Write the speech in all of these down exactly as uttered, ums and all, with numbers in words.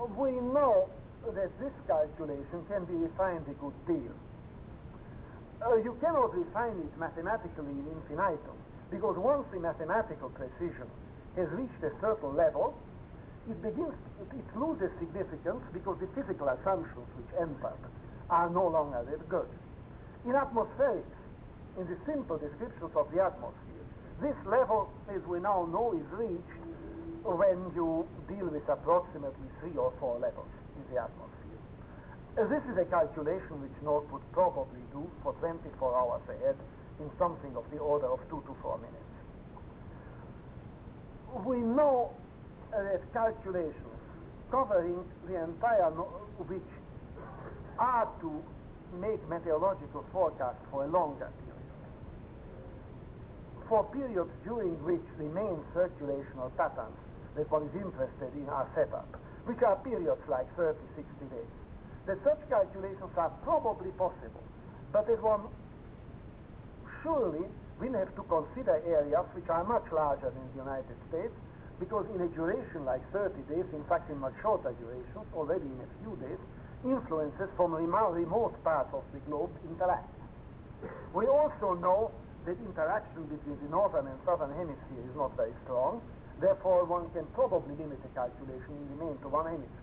we know that this calculation can be refined a good deal. Uh, you cannot refine it mathematically in infinitum, because once the mathematical precision has reached a certain level, it begins, it loses significance because the physical assumptions which enter are no longer that good. In atmospherics, in the simple descriptions of the atmosphere, this level, as we now know, is reached when you deal with approximately three or four levels in the atmosphere. Uh, this is a calculation which North would probably do for twenty-four hours ahead in something of the order of two to four minutes. We know uh, that calculations covering the entire, no- which are to make meteorological forecasts for a longer period, for periods during which the main circulational patterns that one is interested in are set up, which are periods like thirty, sixty days. That such calculations are probably possible, but as one surely will have to consider areas which are much larger than the United States, because in a duration like thirty days, in fact in much shorter durations, already in a few days, influences from remote, remote parts of the globe interact. We also know that interaction between the northern and southern hemisphere is not very strong, therefore one can probably limit the calculation in the main to one hemisphere.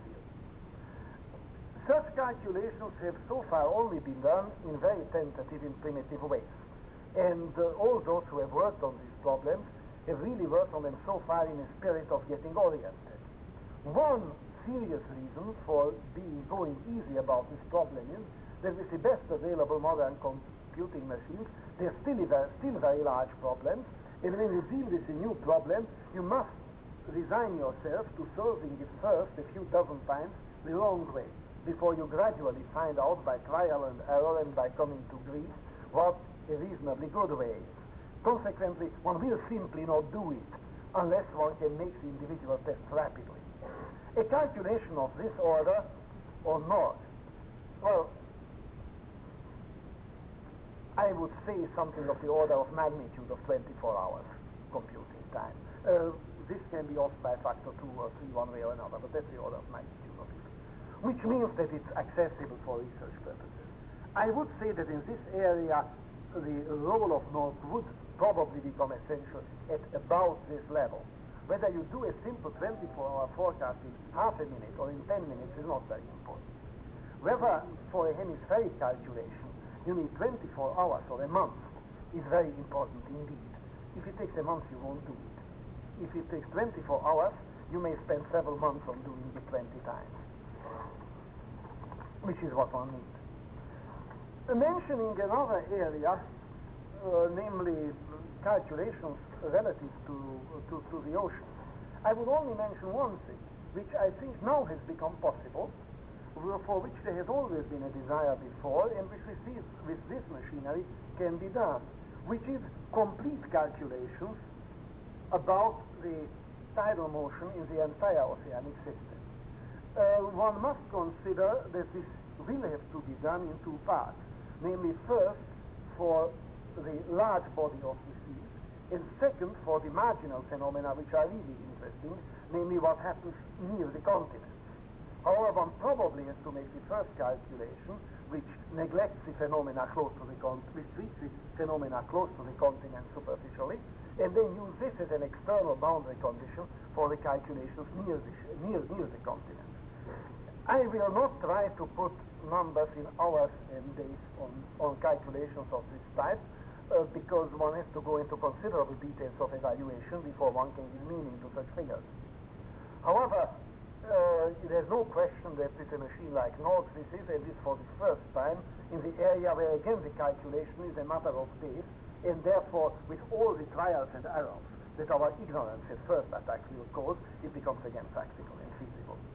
Such calculations have so far only been done in very tentative and primitive ways. And uh, all those who have worked on these problems have really worked on them so far in a spirit of getting oriented. One serious reason for being going easy about this problem is that with the best available modern computing machines, they're still, still very large problems, and when you deal with a new problem, you must resign yourself to solving it first a few dozen times the wrong way, before you gradually find out by trial and error and by coming to grief what a reasonably good way is. Consequently, one will simply not do it unless one can make the individual tests rapidly. A calculation of this order or not, well, I would say something of the order of magnitude of twenty-four hours computing time. Uh, this can be off by a factor two or three one way or another, but that's the order of magnitude of it, which means that it's accessible for research purposes. I would say that in this area, the role of North would probably become essential at about this level. Whether you do a simple twenty-four hour forecast in half a minute or in ten minutes is not very important. Whether for a hemispheric calculation you need twenty-four hours or a month is very important indeed. If it takes a month, you won't do it. If it takes twenty-four hours, you may spend several months on doing it twenty times, which is what one needs. Uh, mentioning another area, uh, namely calculations relative to, to, to the ocean, I would only mention one thing, which I think now has become possible, for which there has always been a desire before, and which with this, with this machinery can be done, which is complete calculations about the tidal motion in the entire oceanic system. Uh, one must consider that this will have to be done in two parts, namely first for the large body of the sea, and second for the marginal phenomena which are really interesting, namely what happens near the continents. However, one probably has to make the first calculation which neglects the phenomena close to the continent, which treats the phenomena close to the continent superficially, and then use this as an external boundary condition for the calculations near the, near, near the continent. I will not try to put numbers in hours and days on, on calculations of this type, uh, because one has to go into considerable details of evaluation before one can give meaning to such figures. However, uh, there's no question that with a machine like North, this is, and this for the first time, in the area where again the calculation is a matter of days, and therefore with all the trials and errors that our ignorance at first attack will cause, it becomes again practical and feasible.